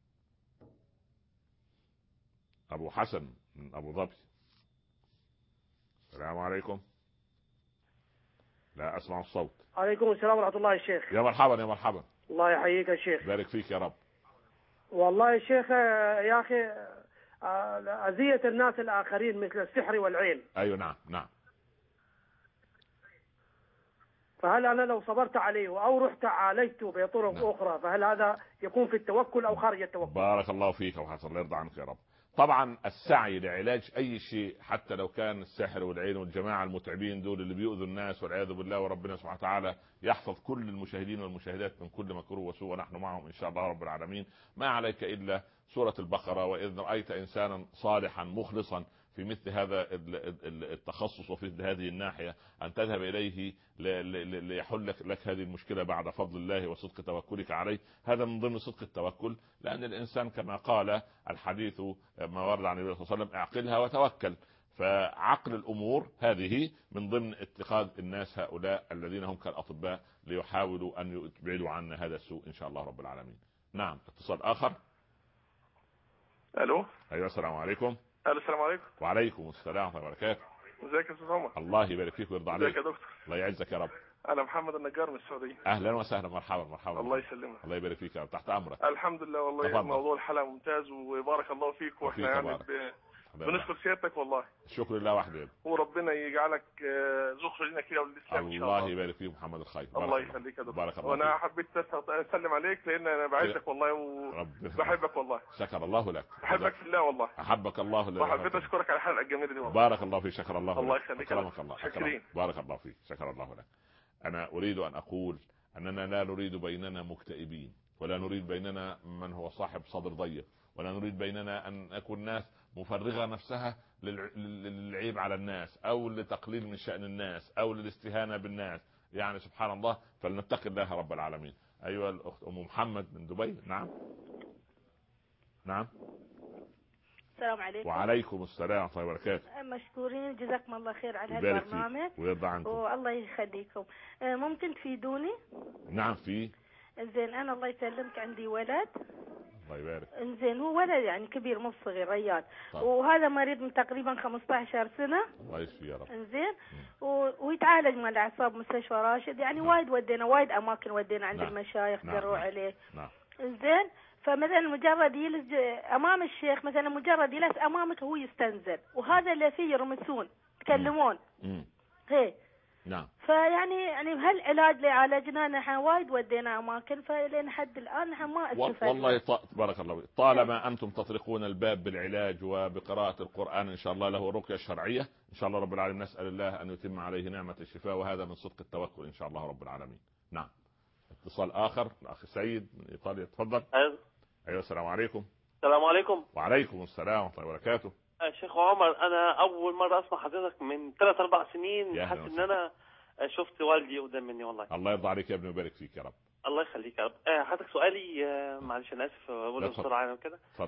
ابو حسن من ابو ظبي. السلام عليكم. لا اسمع الصوت. عليكم السلام ورحمة الله يا شيخ. يا مرحبا يا مرحبا. الله يحييك يا شيخ. بارك فيك يا رب. والله يا شيخ يا أخي أذية الناس الآخرين مثل السحر والعين. أيوة نعم نعم. فهل أنا لو صبرت عليه أو رحت عالجته بطرق نعم. أخرى فهل هذا يكون في التوكل أو خارج التوكل؟ بارك الله فيك أبو حسن، الله يرضى عنك يا رب. طبعا السعي لعلاج اي شيء حتى لو كان السحر والعين والجماعه المتعبين دول اللي بيؤذوا الناس والعياذ بالله، وربنا سبحانه وتعالى يحفظ كل المشاهدين والمشاهدات من كل مكروه وسوء ونحن معهم ان شاء الله رب العالمين. ما عليك الا سوره البقره: واذ رايت انسانا صالحا مخلصا في مثل هذا التخصص وفي مثل هذه الناحيه ان تذهب اليه ليحل لك هذه المشكله بعد فضل الله وصدق توكلك عليه. هذا من ضمن صدق التوكل، لان الانسان كما قال الحديث ما ورد عن النبي صلى الله عليه وسلم: اعقلها وتوكل. فعقل الامور هذه من ضمن اتخاذ الناس هؤلاء الذين هم كالاطباء ليحاولوا ان يبعدوا عنا هذا السوء ان شاء الله رب العالمين. نعم. اتصال اخر. الو. ايوه السلام عليكم. السلام عليكم. وعليكم السلام ورحمه الله وبركاته. ازيك يا استاذ عمر؟ الله يبارك فيك ويرضى عليك. ازيك يا دكتور؟ الله يعزك يا رب. انا محمد النجار من السعوديه. اهلا وسهلا، مرحبا مرحبا. الله يسلمك. الله يبارك فيك يا رب، تحت امرك. الحمد لله والله تفضل. موضوع الحلقه ممتاز وبارك الله فيك، واحنا يعني ب... بنشكر سيادتك والله. الشكر لله وحده. وربنا يجعلك ذخر لنا كده وللاسلام ان شاء الله. الله يبارك فيك محمد الخير. الله يخليك يا دكتور. بارك الله. وانا حبيت اسلم عليك لان انا بعزك والله وبحبك والله. شكر الله لك. بحبك في الله والله. احبك الله لله. وحبيت اشكرك على الحلقه الجميله دي والله. بارك الله فيك. شكر الله. الله يخليك. اكرمك الله. شكرين. بارك الله فيك. شكر الله لك. انا اريد ان اقول اننا لا نريد بيننا مكتئبين، ولا نريد بيننا من هو صاحب صدر ضيق، ولا نريد بيننا ان نكون ناس مفرغه نفسها للعيب على الناس او لتقليل من شأن الناس او للاستهانه بالناس. يعني سبحان الله، فلنتقي الله رب العالمين. ايها الاخت ام محمد من دبي. نعم نعم. السلام عليكم. وعليكم السلام ورحمه الله وبركاته. مشكورين، جزاكم الله خير على هالبرنامج ويرضى عنكم. والله يخليكم. ممكن تفيدوني؟ نعم في. زين انا الله يسلمك عندي ولد. الله يبارك. انزين هو ولد يعني كبير مو صغير ريال. طيب. وهذا مريض من تقريبا خمسة عشر سنه. الله يشفيه يا رب. انزين و... ويتعالج مع الاعصاب مستشفى راشد يعني. نعم. وايد ودينا وايد اماكن ودينا عند. نعم. المشايخ نعم. دروا. نعم. عليه. نعم. انزين فمثلا مجرد يلز امام الشيخ، مثلا مجرد يلس امامك هو يستنزل، وهذا اللي فيه يرمسون يتكلمون. امم هي. نعم. فيعني يعني بهالعلاج اللي عالجنا نحن وايد ودينا اماكن، فلين حد الان نحن ما استفدنا. والله ط... بارك الله فيك. طالما انتم تطرقون الباب بالعلاج وبقراءه القران ان شاء الله له رقيه شرعيه ان شاء الله رب العالمين، نسال الله ان يتم عليه نعمه الشفاء، وهذا من صدق التوكل ان شاء الله رب العالمين. نعم. اتصال اخر الاخ سيد من ايطاليا. تفضل. ايوه. ايوه السلام عليكم. السلام عليكم. وعليكم السلام ورحمه الله وبركاته. شيخ عمر، انا اول مره اسمع حضرتك من ثلاث اربع سنين، حاسس ان انا شفت والدي قدام مني والله. الله يرضى عليك يا ابني ويبارك فيك يا رب. الله يخليك يا رب. حضرتك سؤالي، معلش انا اسف بقول بسرعه كده. اتفضل.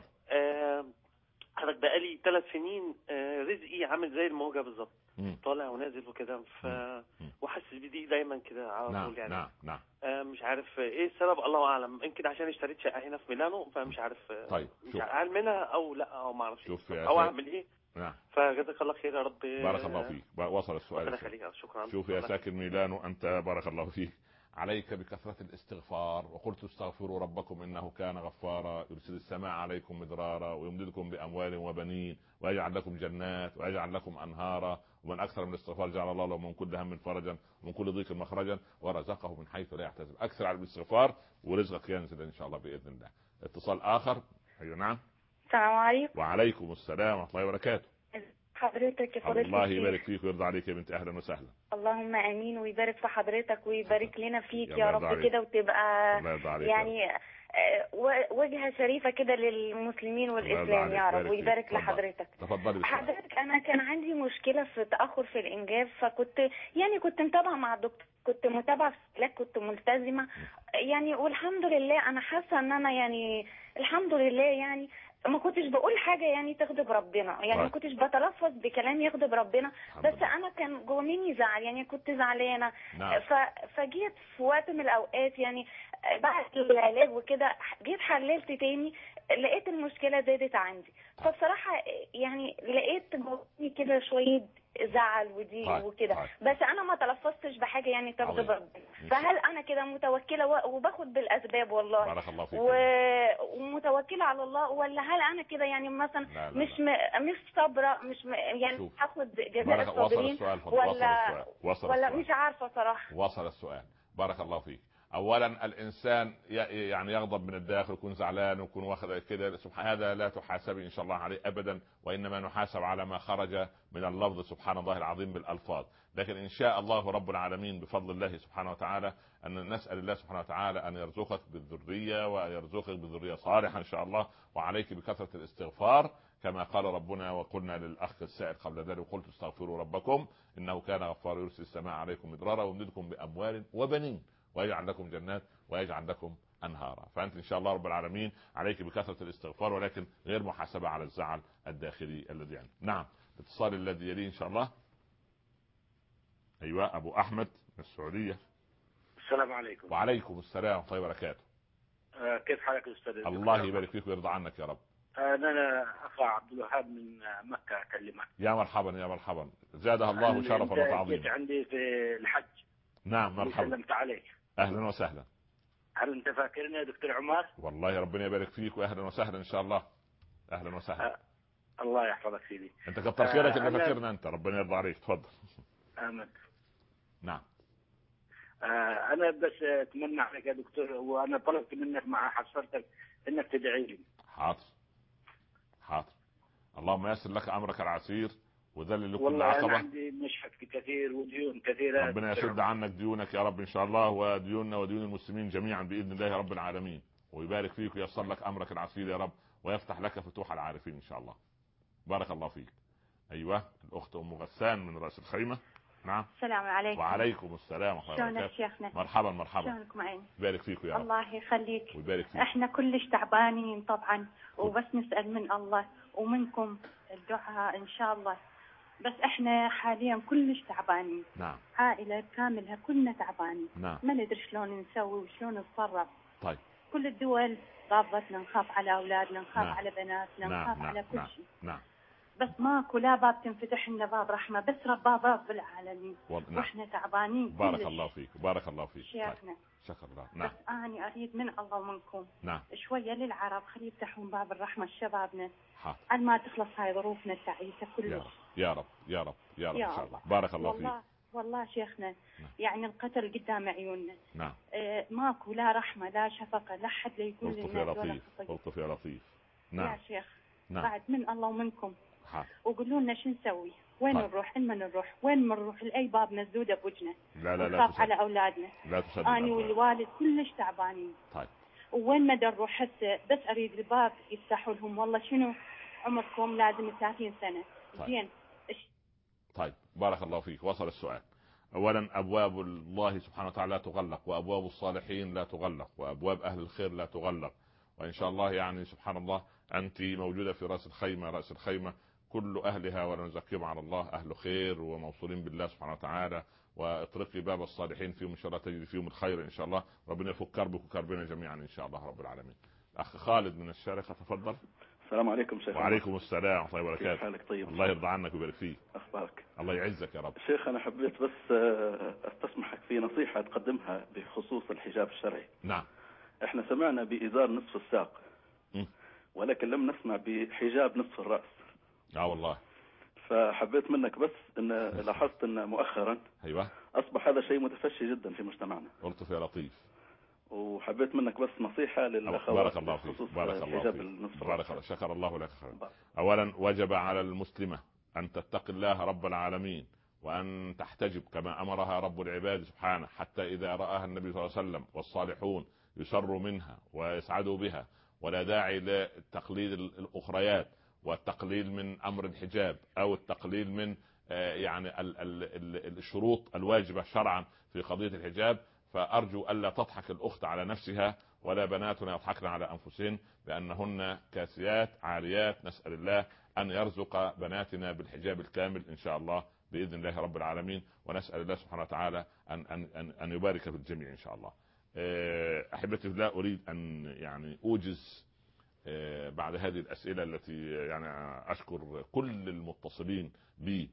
حضرتك بقالي ثلاث سنين رزقي عامل زي الموجه بالظبط، طالع ونازل وكده، ف وحاسس بدي دايما كده على نعم طول يعني. نعم نعم. مش عارف ايه السبب، الله اعلم. يمكن عشان اشتريت شقه هنا في ميلانو، فمش عارف. طيب شوف، هل منها او لا، او ما اعرفش شوف او اعمل ايه. نعم. فجزاك الله خير يا رب. بارك الله فيك. وصل السؤال. شكرا. شوف يا ساكن ميلانو، انت بارك الله فيك، عليك بكثرة الاستغفار، وقلت استغفروا ربكم إنه كان غفارا يرسل السماء عليكم مدرارا ويمددكم بأموال وبنين ويجعل لكم جنات ويجعل لكم أنهارا، ومن أكثر من الاستغفار جعل الله له من كل هم فرجا ومن كل ضيق مخرجا ورزقه من حيث لا يحتسب. أكثر على الاستغفار ورزقك ينزل إن شاء الله بإذن الله. اتصال آخر. أيوة نعم. السلام عليكم. وعليكم السلام ورحمة الله وبركاته. حضرتك يا فضيلة الله يبارك فيك ويرضى عليك يا بنت. اهلا وسهلا. اللهم امين، ويبارك في حضرتك ويبارك لنا فيك يا رب كده، وتبقى يعني وجهة شريفة كده للمسلمين والاسلام يا رب، ويبارك لحضرتك. تفضلي. حضرتك انا كان عندي مشكلة في تأخر في الانجاب، فكنت يعني كنت متابعة مع الدكتور، كنت متابعة في العلاج، كنت ملتزمة يعني، والحمد لله انا حاسة ان انا يعني الحمد لله يعني ما كنتش بقول حاجة يعني تغضب ربنا، يعني ما كنتش بتلفظ بكلام يغضب ربنا، بس انا كان جوه مني زعل، يعني كنت زعلانة. فجيت في وقت من الاوقات يعني بعد العلاج وكده، جيت حللت تاني، لقيت المشكلة زادت عندي. فبصراحة يعني لقيت جوه كده شوية زعل ودي وكده، بس انا ما تلفظتش بحاجه يعني تغضب ربنا. فهل انا كده متوكله وباخد بالاسباب والله بارك الله فيك و... ومتوكله على الله، ولا هل انا كده يعني مثلا لا لا مش م... مش صابره، مش م... يعني هاخد جزاء الصابرين، ولا وصل ولا السؤال. مش عارفه صراحه. وصل السؤال. بارك الله فيك. اولا الانسان يعني يغضب من الداخل، يكون زعلان ويكون واخد كده، سبحان هذا لا تحاسبي ان شاء الله عليه ابدا، وانما نحاسب على ما خرج من اللفظ سبحان الله العظيم بالالفاظ. لكن ان شاء الله رب العالمين بفضل الله سبحانه وتعالى ان نسال الله سبحانه وتعالى ان يرزقك بالذريه وان يرزقك بالذريه صالحه ان شاء الله. وعليك بكثره الاستغفار كما قال ربنا، وقلنا للاخ السائل قبل ذلك وقلت استغفروا ربكم انه كان غفارا يرسل السماء عليكم مدرارا ويمددكم باموال وبنين ويجعل لكم جنات ويجعل لكم انهارا. فانت ان شاء الله رب العالمين عليك بكثره الاستغفار، ولكن غير محاسبه على الزعل الداخلي الذي عندك. نعم. الاتصال الذي يليه ان شاء الله. ايوه ابو احمد من السعوديه. السلام عليكم. وعليكم السلام ورحمه الله وبركاته. آه كيف حالك استاذ؟ الله يبارك فيك ويرضى عنك يا رب. آه انا اخا عبد الوهاب من مكه اكلمك. يا مرحبا يا مرحبا، زادها الله شرفا وتعظيما. عندي في الحج. نعم مرحبا. سلمت عليك. اهلا وسهلا. هل انت فاكرني يا دكتور عمر؟ والله ربنا يبارك فيك واهلا وسهلا ان شاء الله. اهلا وسهلا. أه الله يحفظك سيدي. انت كتر خيرك اللي فاكرنا انت، ربنا يرضى عليك. تفضل. امين. نعم. آه انا بس اتمنى عليك يا دكتور، وانا طلبت منك مع حصلتك انك تدعي لي. حاضر حاضر. اللهم يسر لك امرك العسير وذلل لكم والله العقبه. انا عندي مشحت كثير وديون كثيره. ربنا يسد عنك ديونك يا رب ان شاء الله، وديوننا وديون المسلمين جميعا باذن الله رب العالمين، ويبارك فيك وييسر لك امرك العسير يا رب، ويفتح لك فتوح العارفين ان شاء الله. بارك الله فيك. ايوه الاخت ام غسان من راس الخيمه. نعم. السلام عليكم. وعليكم السلام ورحمه الله وبركاته. شلونك شيخنا؟ مرحبا مرحبا. شلونكم عين؟ يبارك فيك يا رب. الله يخليك ويبارك فيك. احنا كلش تعبانين طبعا، وبس نسال من الله ومنكم الدعاء ان شاء الله، بس احنا حاليا كلش تعبانين. نعم. عائله كاملها كلنا تعبانين. نعم. ما ندري شلون نسوي وشلون نتصرف. طيب. كل الدول ضابطنا، نخاف على اولادنا، نخاف نعم. على بناتنا، نعم. نخاف نعم. على كل نعم. شيء. نعم. بس ماكو لا باب تنفتح لنا باب رحمه، بس رباب رب العالمين. نعم. واحنا تعبانين. بارك الله فيك بارك الله فيك. شيخنا. طيب. شكرا الله. نعم. بس اني اريد من الله ومنكم نعم شويه للعرب، خلي يفتحون باب الرحمه لشبابنا حاضر ما تخلص هاي ظروفنا التعيسه كلها. يا رب يا رب يا رب يا ان شاء الله. الله. بارك الله والله فيك. والله شيخنا نعم. يعني القتل قدام عيوننا. نعم. آه ماكو لا رحمه لا شفقه، لا حد ليقول لنا. لطف يا لطيف لطف يا لطيف. نعم يا شيخ. نعم. بعد من الله ومنكم حاضر. وقولوا لنا شو نسوي، وين طيب. نروح، لمن نروح، وين ما نروح، لاي باب مسدوده بوجنا. لا لا لا نخاف على اولادنا. لا تسدد. اني والوالد كلش تعبانين. طيب. وين ما نروح هسه بس اريد الباب يفتحوا لهم، والله شنو عمركم لازم ثلاثين سنة. طيب. زين. طيب بارك الله فيك. وصل السؤال. اولا ابواب الله سبحانه وتعالى لا تغلق، وابواب الصالحين لا تغلق، وابواب اهل الخير لا تغلق، وان شاء الله يعني سبحان الله انت موجوده في راس الخيمه. راس الخيمه كل اهلها ولا نزكيهم على الله اهل خير وموصولين بالله سبحانه وتعالى، واطرقي باب الصالحين فيهم ان شاء الله تجد فيهم الخير ان شاء الله. ربنا يفك كربك وكربنا جميعا ان شاء الله رب العالمين. اخ خالد من الشارقه تفضل. السلام عليكم شيخ. وعليكم السلام ورحمه الله وبركاته. كيف حالك؟ طيب الله يرضى عنك ويبارك فيك. اخبارك؟ الله يعزك يا رب. شيخ انا حبيت بس استسمحك في نصيحه تقدمها بخصوص الحجاب الشرعي. نعم. احنا سمعنا بإزار نصف الساق م. ولكن لم نسمع بحجاب نصف الراس. اه والله. فحبيت منك بس ان لاحظت ان مؤخرا ايوه اصبح هذا شيء متفشي جدا في مجتمعنا. قلت يا لطيف. وحبيت منك بس نصيحه للاخوات. بارك الله فيك. بارك الله فيك. بارك الله. شكر الله لك خيرا. اولا وجب على المسلمه ان تتقي الله رب العالمين وان تحتجب كما امرها رب العباد سبحانه، حتى اذا راها النبي صلى الله عليه وسلم والصالحون يسروا منها ويسعدوا بها، ولا داعي لتقليد الاخريات والتقليل من امر الحجاب او التقليل من يعني الشروط الواجبه شرعا في قضيه الحجاب. فارجو الا تضحك الاخت على نفسها ولا بناتنا يضحكن على انفسهن بانهن كاسيات عاريات. نسال الله ان يرزق بناتنا بالحجاب الكامل ان شاء الله باذن الله رب العالمين، ونسال الله سبحانه وتعالى ان ان ان يبارك في الجميع ان شاء الله. احبتي الله، اريد ان يعني اوجز بعد هذه الاسئله التي يعني اشكر كل المتصلين بي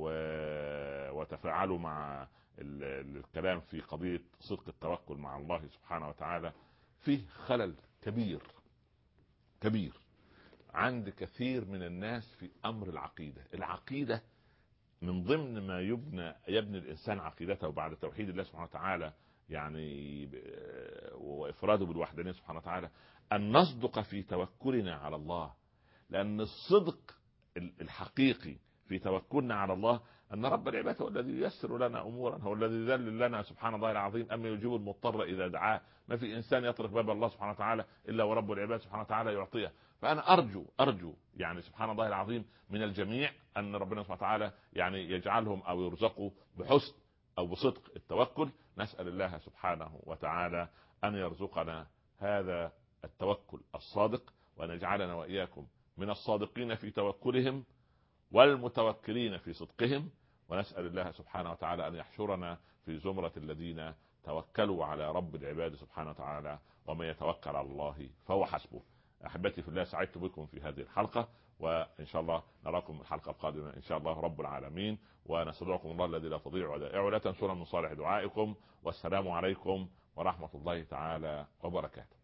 وتفاعلوا مع الكلام في قضيه صدق التوكل مع الله سبحانه وتعالى. فيه خلل كبير كبير عند كثير من الناس في امر العقيده. العقيده من ضمن ما يبنى يبني الانسان عقيدته بعد توحيد الله سبحانه وتعالى يعني وافراده بالوحدانيه سبحانه وتعالى، ان نصدق في توكلنا على الله. لان الصدق الحقيقي في توكلنا على الله ان رب العباد هو الذي ييسر لنا امورا، هو الذي ذلل لنا سبحان الله العظيم. اما يجيب المضطر اذا دعاه. ما في انسان يطرق باب الله سبحانه وتعالى الا ورب العباد سبحانه وتعالى يعطيه. فانا ارجو ارجو يعني سبحان الله العظيم من الجميع ان ربنا سبحانه وتعالى يعني يجعلهم او يرزقوا بحسن او بصدق التوكل. نسال الله سبحانه وتعالى ان يرزقنا هذا التوكل الصادق، وان يجعلنا واياكم من الصادقين في توكلهم والمتوكلين في صدقهم. ونسأل الله سبحانه وتعالى أن يحشرنا في زمرة الذين توكلوا على رب العباد سبحانه وتعالى، ومن يتوكل على الله فهو حسبه. أحبتي في الله، سعدت بكم في هذه الحلقة، وإن شاء الله نراكم الحلقة القادمة إن شاء الله رب العالمين. ونستودعكم الله الذي لا تضيع ودائعه، لا تنسونا من صالح دعائكم. والسلام عليكم ورحمة الله تعالى وبركاته.